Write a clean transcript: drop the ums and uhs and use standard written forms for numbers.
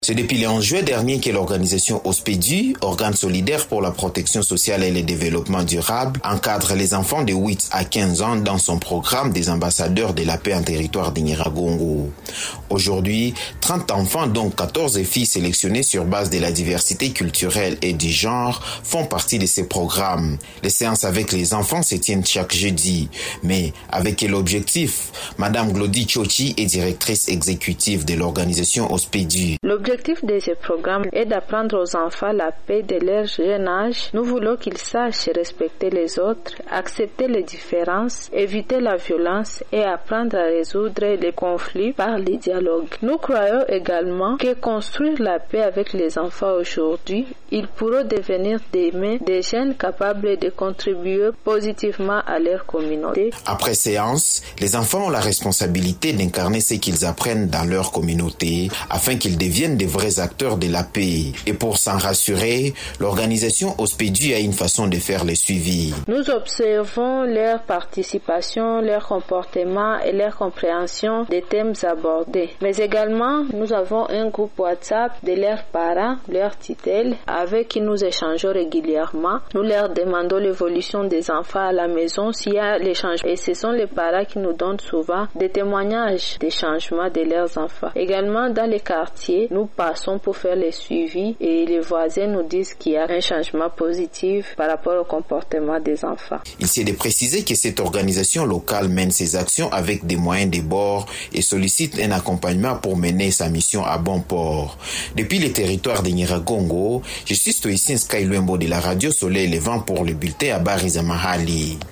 C'est depuis le 11 juin dernier que l'organisation OSPEDU, organe solidaire pour la protection sociale et le développement durable, encadre les enfants de 8 à 15 ans dans son programme des ambassadeurs de la paix en territoire d'Nyiragongo. Aujourd'hui, 30 enfants, dont 14 filles sélectionnées sur base de la diversité culturelle et du genre, font partie de ces programmes. Les séances avec les enfants se tiennent chaque jeudi. Mais avec quel objectif? Madame Glody Chochi est directrice exécutive de l'organisation OSPEDU. L'objectif de ce programme est d'apprendre aux enfants la paix dès leur jeune âge. Nous voulons qu'ils sachent respecter les autres, accepter les différences, éviter la violence et apprendre à résoudre les conflits par le dialogue. Nous croyons également que construire la paix avec les enfants aujourd'hui, ils pourront devenir des jeunes capables de contribuer positivement à leur communauté. Après séance, les enfants ont la responsabilité d'incarner ce qu'ils apprennent dans leur communauté afin qu'ils deviennent des vrais acteurs de la paix. Et pour s'en rassurer, l'organisation OSPEDU a une façon de faire le suivi. Nous observons leur participation, leur comportement et leur compréhension des thèmes abordés. Mais également, nous avons un groupe WhatsApp de leurs parents, leurs tutelles, avec qui nous échangeons régulièrement. Nous leur demandons l'évolution des enfants à la maison s'il y a les changements. Et ce sont les parents qui nous donnent souvent des témoignages des changements de leurs enfants. Également, dans les quartiers, nous passons pour faire les suivis et les voisins nous disent qu'il y a un changement positif par rapport au comportement des enfants. Il s'est de préciser que cette organisation locale mène ses actions avec des moyens de bord et sollicite un accompagnement pour mener sa mission à bon port. Depuis le territoire de Nyiragongo, je suis stoïcien Sky Luembo de la Radio Soleil Levant pour le bulletin à Bariza Mahali.